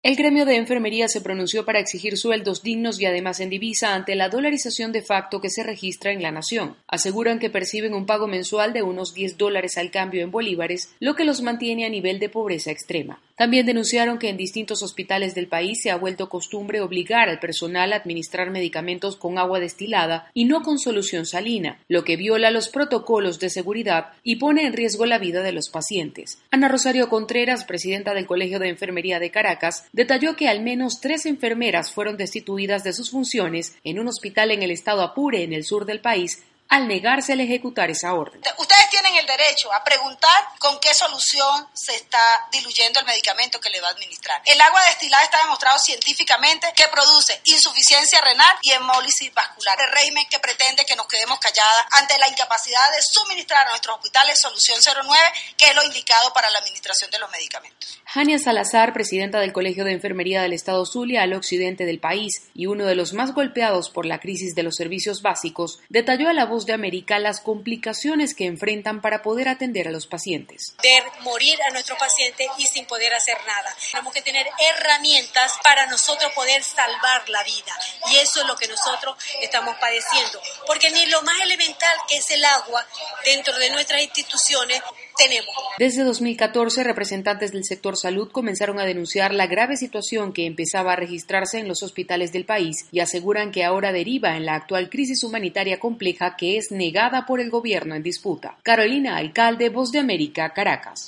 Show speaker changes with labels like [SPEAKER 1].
[SPEAKER 1] El gremio de enfermería se pronunció para exigir sueldos dignos y además en divisa ante la dolarización de facto que se registra en la nación. Aseguran que perciben un pago mensual de unos $10 al cambio en bolívares, lo que los mantiene a nivel de pobreza extrema. También denunciaron que en distintos hospitales del país se ha vuelto costumbre obligar al personal a administrar medicamentos con agua destilada y no con solución salina, lo que viola los protocolos de seguridad y pone en riesgo la vida de los pacientes. Ana Rosario Contreras, presidenta del Colegio de Enfermería de Caracas, detalló que al menos 3 enfermeras fueron destituidas de sus funciones en un hospital en el estado Apure, en el sur del país, al negarse a ejecutar esa orden.
[SPEAKER 2] Ustedes tienen el derecho a preguntar con qué solución se está diluyendo el medicamento que le va a administrar. El agua destilada está demostrado científicamente que produce insuficiencia renal y hemólisis vascular. El régimen que pretende que nos quedemos calladas ante la incapacidad de suministrar a nuestros hospitales solución 09, que es lo indicado para la administración de los medicamentos.
[SPEAKER 1] Jania Salazar, presidenta del Colegio de Enfermería del estado Zulia, al occidente del país, y uno de los más golpeados por la crisis de los servicios básicos, detalló a La Voz de América las complicaciones que enfrentan para poder atender a los pacientes.
[SPEAKER 3] Ver morir a nuestros pacientes y sin poder hacer nada. Tenemos que tener herramientas para nosotros poder salvar la vida, y eso es lo que nosotros estamos padeciendo, porque ni lo más elemental que es el agua dentro de nuestras instituciones tenemos.
[SPEAKER 1] Desde 2014, representantes del sector salud comenzaron a denunciar la grave situación que empezaba a registrarse en los hospitales del país y aseguran que ahora deriva en la actual crisis humanitaria compleja que es negada por el gobierno en disputa. Carolina Alcalde, Voz de América, Caracas.